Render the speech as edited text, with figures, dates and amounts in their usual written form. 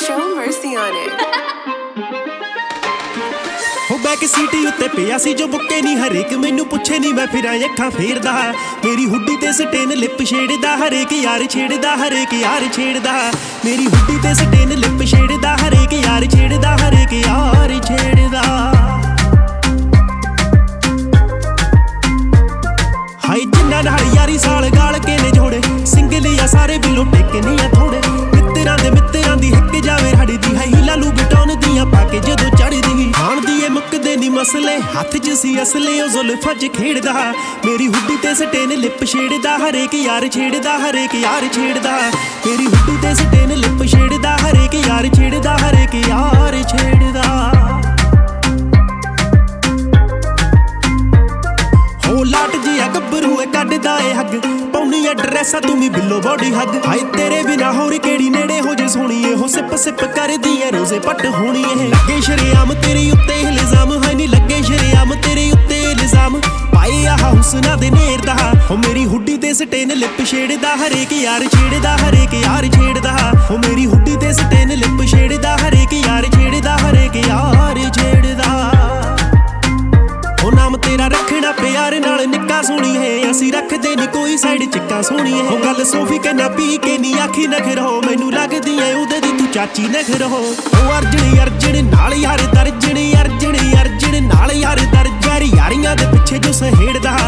Show mercy on it. ਹੋ back seat ਉੱਤੇ ਪਿਆ ਸੀ ਜੋ ਬੁੱਕੇ ਨਹੀਂ ਹਰੇਕ ਮੈਨੂੰ ਪੁੱਛੇ ਨਹੀਂ ਮੈਂ ਫਿਰਾਂ ਅੱਖਾਂ ਫੇਰਦਾ ਮੇਰੀ ਹੁੱਡੀ ਤੇ ਸਟੇਨ ਲਿਪ ਛੇੜਦਾ ਹਰੇਕ ਯਾਰ ਛੇੜਦਾ ਹਰੇਕ ਯਾਰ ਛੇੜਦਾ ਮੇਰੀ ਹੁੱਡੀ ਤੇ ਸਟੇਨ ਲਿਪ ਛੇੜਦਾ ਹਰੇਕ ਯਾਰ ਛੇੜਦਾ ਹਰੇਕ ਯਾਰ ਛੇੜਦਾ ਹਾਈ ਜਿੰਨਾ ਨਾਲ ਯਾਰੀ ਸਾਲ ਗਾਲ ਕੇ ਨੇ ਜੋੜੇ ਸਿੰਗਲ ਆ ਸਾਰੇ ਬਿੱਲੋਂ ਟੇਕੇ ਨਹੀਂ ਆ ਥੋੜੇ ਮਿੱਤਰਾਂ ਦੀ ਹਿੱਕ ਜਾਵੇ ਹੜਦੀ ਹੈ ਹੀਲਾ ਲੂ ਬਟਾਉਣ ਦੀਆਂ ਪਾ ਕੇ ਜਦੋਂ ਚੜਦੀ ਖਾਣ ਦੀ ਏ ਮੁੱਕਦੇ ਨਹੀਂ ਮਸਲੇ ਹੱਥ 'ਚ ਸੀ ਅਸਲੇ ਉਹ ਜ਼ੁਲਫਾਂ 'ਚ ਖੇਡਦਾ ਮੇਰੀ ਹੁੱਡੀ ਤੇ ਸਟੇਨ ਲਿਪ ਛੇੜਦਾ ਹਰੇਕ ਯਾਰ ਛੇੜਦਾ ਹਰੇਕ ਯਾਰ ਛੇੜਦਾ ਮੇਰੀ ਹੁੱਡੀ ਤੇ ਸਟੇਨ ਲਿਪ ਛੇੜਦਾ ਹਰੇਕ ਯਾਰ ਛੇੜਦਾ ਹਰੇਕ ਯਾਰ ਛੇੜਦਾ ਲਾਟ ਜਿਹਾ ਗੱਭਰੂ ਏ ਕੱਢਦਾ ਏ ਹੱਗ ਪਾਉਣੀ ਐਡਰੈਸ ਆ ਤੂੰ ਵੀ ਬਿੱਲੋ ਬੋਡੀ ਹੱਗ ਹਾਏ ਤੇਰੇ ਬਿਨਾ ਹੋਰ ਕਿਹੜੀ ਨੇੜੇ ਹੋ ਜੇ ਸੋਹਣੀ ਏ ਹੋ ਸਿਪ ਸਿਪ ਕਰਦੀ ਏ ਰੋਜ਼ੇ ਪੱਟ ਹੋਣੀ ਏ ਲੱਗੇ ਸ਼ਰੇਆਮ ਤੇਰੇ ਉੱਤੇ ਇਲਜ਼ਾਮ ਹੈ ਨਹੀਂ ਲੱਗੇ ਸ਼ਰੇਆਮ ਤੇਰੇ ਉੱਤੇ ਇਲਜ਼ਾਮ ਪਾਏ ਆ ਹੁਸਨਾ ਦੇ ਨੇਰ ਦਾ ਹੋ ਮੇਰੀ ਹੁੱਡੀ ਤੇ ਸਟੇਨ ਲਿਪ ਛੇੜਦਾ ਹਰੇਕ ਯਾਰ ਛੇੜਦਾ ਹਰੇਕ ਯਾਰ ਛੇੜਦਾ ਹੋ ਮੇਰੀ ਹੁੱਡੀ ਤੇ ਸਟੇਨ ਲਿਪ ਛੇੜਦਾ ਹਰੇਕ ਯਾਰ ਛੇੜਦਾ ਹਰੇਕ ਯਾਰ ਛੇੜਦਾ ਉਹ ਨਾਮ ਤੇਰਾ ਰੱਖਣਾ ਪਿਆਰ ਨਾਲ ਨਿੱਕਾ ਸੋਹਣੀ ਹੈ ਅਸੀਂ ਰੱਖਦੇ ਨਹੀਂ ਕੋਈ ਸਾਈਡ ਚਿੱਕਾ ਸੋਹਣੀ ਹੈ ਉਹ ਗੱਲ ਸੋਫੀ ਕਹਿੰਦਾ ਪੀ ਕੇ ਨਹੀਂ ਆਖੀ ਨਖਰੋ ਮੈਨੂੰ ਲੱਗਦੀ ਐ ਉਹਦੇ ਦੀ ਤੂੰ ਚਾਚੀ ਨਖਰੋ ਉਹ ਅਰਜਣ ਨਾਲ ਯਾਰ ਦਰਜਣ ਅਰਜਣ ਨਾਲ ਯਾਰ ਦਰਜਣ ਯਾਰੀਆਂ ਦੇ ਪਿੱਛੇ ਜੋ ਸਹੇੜਦਾ